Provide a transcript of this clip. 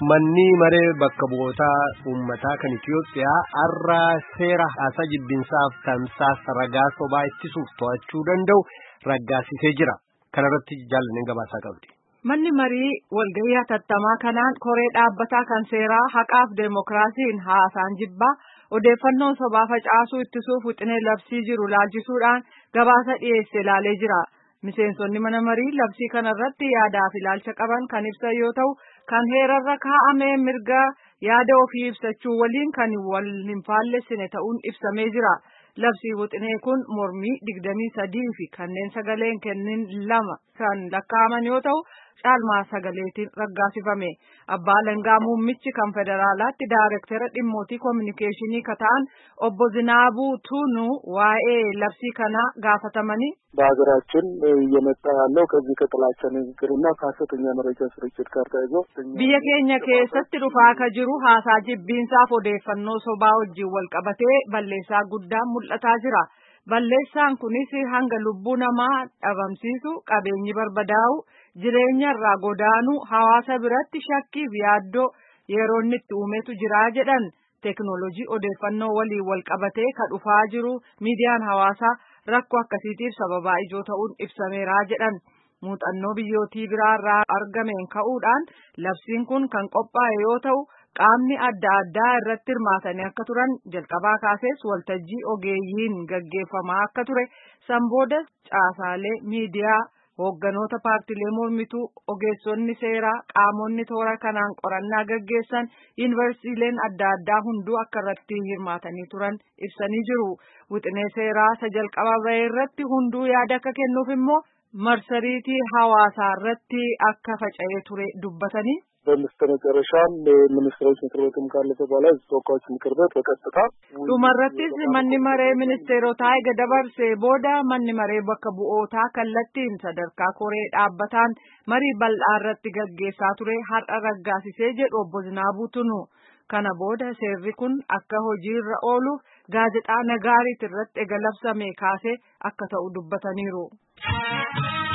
Manni maree bakka bu'ootaa uummataa kan Itiyoophiyaa har'a seera haasaa jibbinsaaf tamsaasa ragaa sobaa ittisuuf to'achuu danda'u raggaasisee jira. Kana irratti jaallaneen gabaasaa qabdi. Manni marii walgahii hatattamaa kanaan koree dhaabbataa kan seeraa haqaaf deemokiraasiin haasaan jibbaa odeeffannoo sobaa facaasuu ittisuuf wixinee labsii jiru laalchisuudhaan gabaasa dhiyeesse ilaalee jira. Miseensonni mana marii labsii kanarratti yaadaa fi ilaalcha qaban kan ibsan yoo ta'u, kan heerarra kaa'amee mirga yaada ofii ibsachuu waliin kan wal hin faallessine ta'uun ibsamee jira. Labsii wixinee kun mormii 23 fi kanneen sagaleen kennin 2 kan lakkaa'aman yoo ta'u, caalmaa sagaleetiin raggaasifame. Abbaa Alangaa Muummichi kan federaalaatti daayirektara dhimmootii koominikeeshinii kata'an obbo Zinaabuu Tuunuu waa'ee labsii kanaa gaafatamanii በሀገራችን እየመጣ ያለው ከዚህ ከጥላቻ ንግግርና ከሐሰተኛ መረጃ ስርጭት ጋር ተያይዞ biyya keenya keessatti dhufaa ka jiru haasaa jibbiinsaaf odeeffannoo sobaa wajjin wal qabatee balleessaa guddaan mul'ataa jira. Balleessaan kunis hanga lubbuu namaa dhabamsiisu, qabeenyi barbadaa'u, jireenya irraa godaanuu, hawaasa biratti shakkii fi yaaddoo yeroo inni itti uumetu jira jedhan. Teknoolojii odeeffannoo waliin wal qabatee ka dhufaa jiru miidiyaan hawaasaa rakkoo akkasiitiif sababaa ijoo ta'uun ibsameera jedhan. Muuxannoo biyyootii biraarraa argameen ka'uudhaan labsiin kun kan qophaa'e yoo ta'u, qaamni adda addaa irratti hirmaatanii akka turan jalqabaa kaasees waltajjii ogeeyyiin gaggeeffamaa akka ture, sanbooda caasaalee miidiyaa, hoogganoota paartilee mormituu, ogeessonni seeraa, qaamonni toora kanaan qorannaa gaggeessan, yuunivarsiitiileen adda addaa hunduu akka irratti hirmaatanii turan ibsanii jiru. Wixinee seeraa isa jalqaba ba'e irratti hunduu yaada akka kennuuf immoo marsariitii hawaasaa irratti akka faca'ee ture dubbatanii. በመጨረሻም ሚኒስትሮች ምክር ቤትም ካለፈ በኋላ ተወካዮች ምክር ቤት በቀጥታ dhumarrattis manni maree ministeerotaa eega dabarsee booda manni maree bakka bu'ootaa kallattiin sadarkaa koree dhaabbataan marii bal'aa irratti gaggeessaa ture har'a raggaasisee jedhu obbo Zinaabuu Tunuu. Kana booda seerri kun akka hojiirra ooluuf gaazexaa Nagaariit irratti eega labsamee kaasee akka ta'u dubbataniiru.